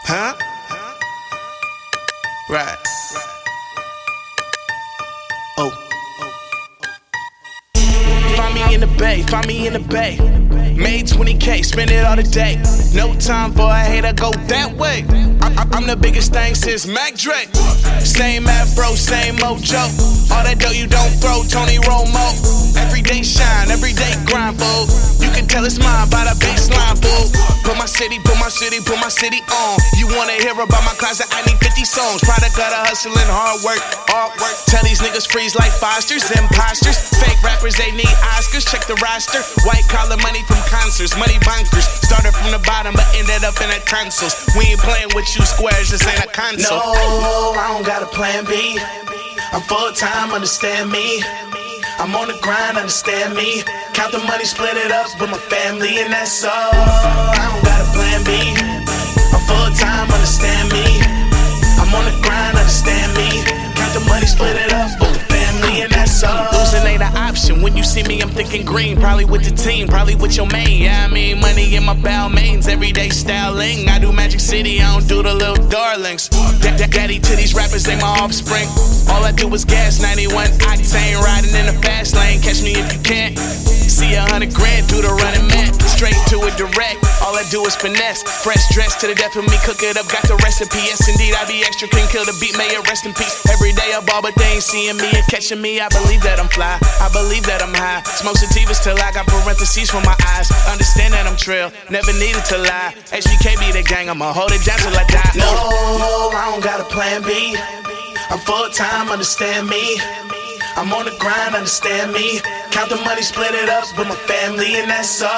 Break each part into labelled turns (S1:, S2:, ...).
S1: Huh? Right. Oh. Find me in the bay, find me in the bay. Made 20K, spend it all today. No time for a hater, go that way. I'm the biggest thing since Mac Dre. Same afro, same mojo. All that dough you don't throw, Tony Romo. Everyday shine, everyday grind, boo. You can tell it's mine by the baseline, boo. Put my city on. You wanna hear about my closet? I need 50 songs. Product of the hustle and hard work. Tell these niggas freeze like Fosters, imposters. Fake rappers, they need Oscars. Check the roster. White collar money from concerts, money bunkers. Started from the bottom, but ended up in the consoles. We ain't playing with you squares, this ain't a console.
S2: No, I don't got a plan B. I'm full time, understand me. I'm on the grind, understand me. Count the money, split it up with my family, and that's all. I don't got a plan B. I'm full time, understand me. I'm on the grind, understand me. Count the money, split it up with my family, and that's all.
S1: Losing ain't an option. When you see me, I'm thinking green. Probably with the team, probably with your main. Yeah, I mean, money in my Balmains, everyday styling. I do Magic City, I don't do the little darlings. Daddy to these rappers, they my offspring. All I do is gas, 91 octane, riding in the fast lane. Catch me if you can't. See 100 grand, do the running man. Straight to it direct, all I do is finesse. Fresh dress to the death of me, cook it up, got the recipe. Yes indeed, I be extra clean, kill the beat, may it rest in peace. Every day I ball, but they ain't seeing me and catching me. I believe that I'm fly, I believe that I'm high. Smoke sativas till I got parentheses for my eyes. Understand that I'm trail, never needed to lie. HBK be the gang, I'ma hold it down till I die.
S2: No, I don't got a plan B. I'm full time, understand me. I'm on the grind, understand me. Count the money, split it up with my family, and that's all.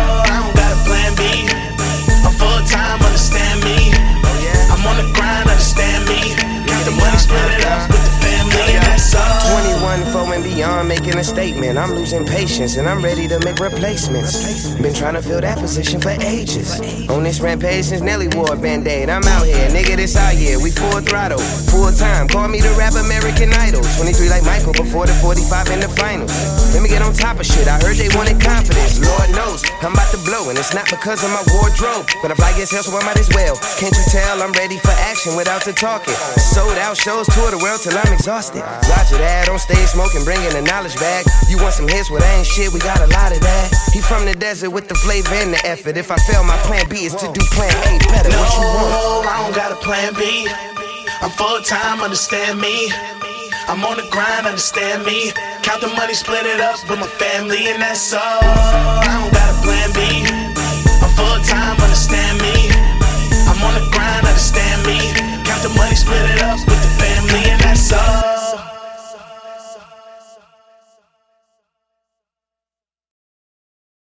S2: I don't got a plan B. I'm full time, understand me. I'm on the grind, understand me. Count the money, split it up with the family, and that's all.
S3: 21, 4 and beyond, making a statement. I'm losing patience and I'm ready to make replacements. Been trying to fill that position for ages. On this rampage since Nelly wore a band-aid. I'm out here, nigga, this our year. We full throttle, full time. Call me the rap American Idol. 23 like Michael before the 45 in the finals. Let me get on top of shit. I heard they wanted confidence. Lord knows I'm about to blow, and it's not because of my wardrobe, but I fly gets hell, so I might as well. Can't you tell I'm ready for action without the talking? Sold out shows, tour the world till I'm exhausted. Roger that, on stage smoking, bringing the knowledge back. You want some hits, well, that ain't shit, we got a lot of that. He from the desert with the flavor and the effort. If I fail, my plan B is to do plan A better. What you want?
S2: No, I don't got a plan B. I'm full time, understand me. I'm on the grind, understand me. Count the money, split it up with my family, and that's all. I don't got a plan B.